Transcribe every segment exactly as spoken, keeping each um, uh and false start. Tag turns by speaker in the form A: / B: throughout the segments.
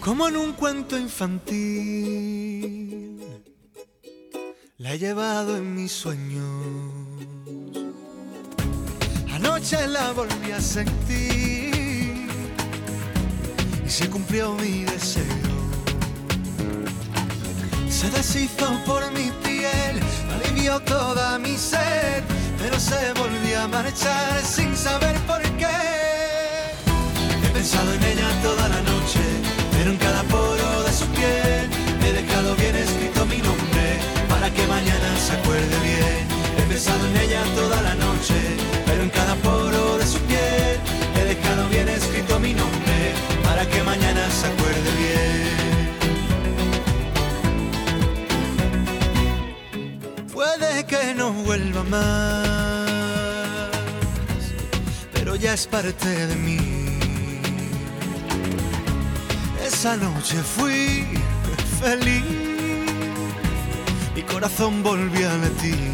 A: Como en un cuento infantil, la he llevado en mis sueños. Anoche la volví a sentir y se cumplió mi deseo. Se deshizo por mi piel, alivió toda mi sed, pero se volvió a marchar sin saber por qué. He pensado en ella toda la noche, pero en cada poro de su piel he dejado bien escrito mi nombre para que mañana se acuerde bien. He pensado en ella toda la noche, pero en cada poro de su piel he dejado bien escrito mi nombre para que mañana se acuerde bien. Puede que no vuelva más, pero ya es parte de mí. Esa noche fui feliz, mi corazón volvió a latir.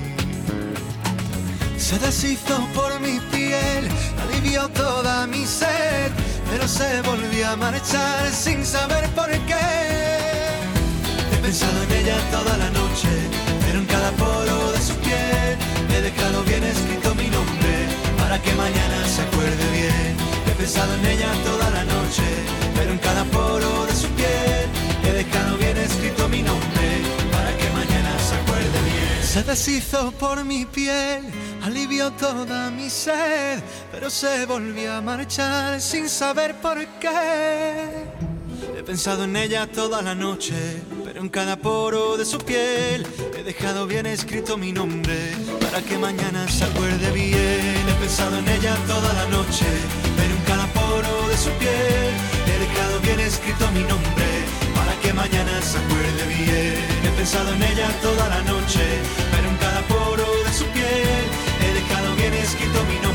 A: Se deshizo por mi piel, alivió toda mi sed, pero se volvió a marchar sin saber por qué. He pensado en ella toda la noche, pero en cada poro de su piel he dejado bien escrito mi nombre para que mañana se acuerde bien. He pensado en ella toda la noche, pero en cada poro de su piel he dejado bien escrito mi nombre para que mañana se acuerde bien. Se deshizo por mi piel, alivió toda mi sed, pero se volvió a marchar sin saber por qué. He pensado en ella toda la noche, pero en cada poro de su piel he dejado bien escrito mi nombre para que mañana se acuerde bien. He pensado en ella toda la noche, pero en cada poro de su piel he dejado bien escrito mi nombre para que mañana se acuerde bien. He pensado en ella toda la noche, pero en cada poro de su piel he dejado bien escrito mi nombre